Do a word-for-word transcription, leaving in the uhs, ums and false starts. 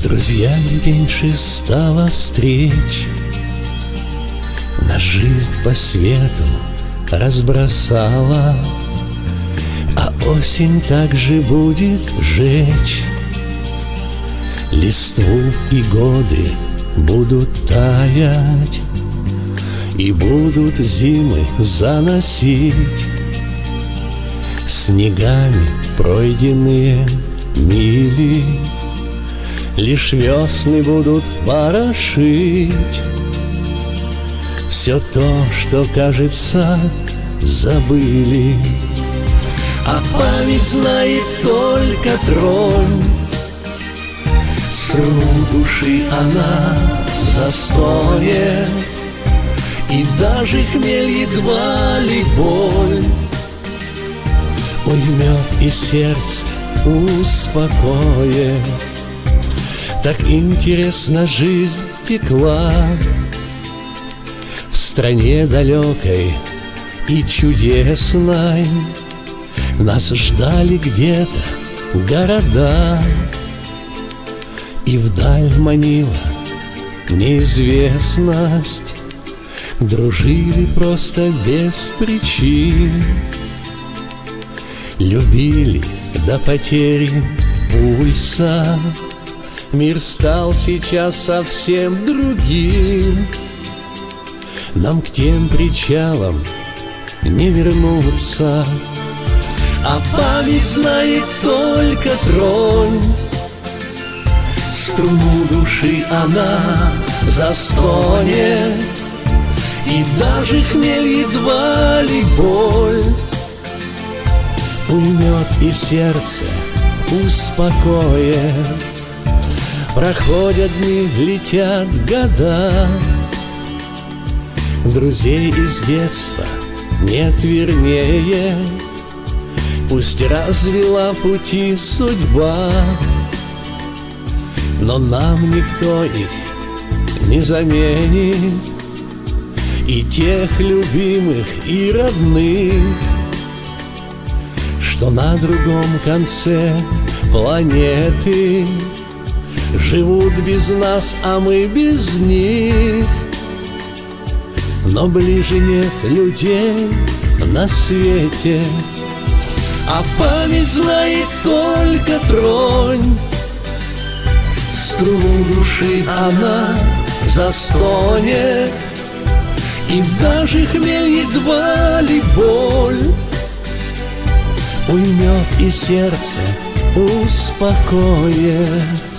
друзьями меньше стало встреч, на жизнь по свету разбросала, а осень также будет жечь. Листву и годы будут таять, и будут зимы заносить снегами пройденные мили. Лишь весны будут порошить все то, что, кажется, забыли. А память знает только тронь, струну души она в застое, и даже хмель едва ли боль уймет из сердца успокоит. Так интересно жизнь текла в стране далекой и чудесной. Нас ждали где-то города, и вдаль манила неизвестность. Дружили просто без причин, любили до потери пульса. Мир стал сейчас совсем другим, нам к тем причалам не вернуться. А память знает только тронь, струну души она застонет, и даже хмель едва ли боль уймет из сердца успокоит. Проходят дни, летят года, друзей из детства нет вернее. Пусть развела пути судьба, но нам никто их не заменит, и тех любимых и родных, что на другом конце планеты живут без нас, а мы без них. Но ближе нет людей на свете, а память знает только тронь. Струну души она застонет, и даже хмель едва ли боль уймет из сердца успокоит.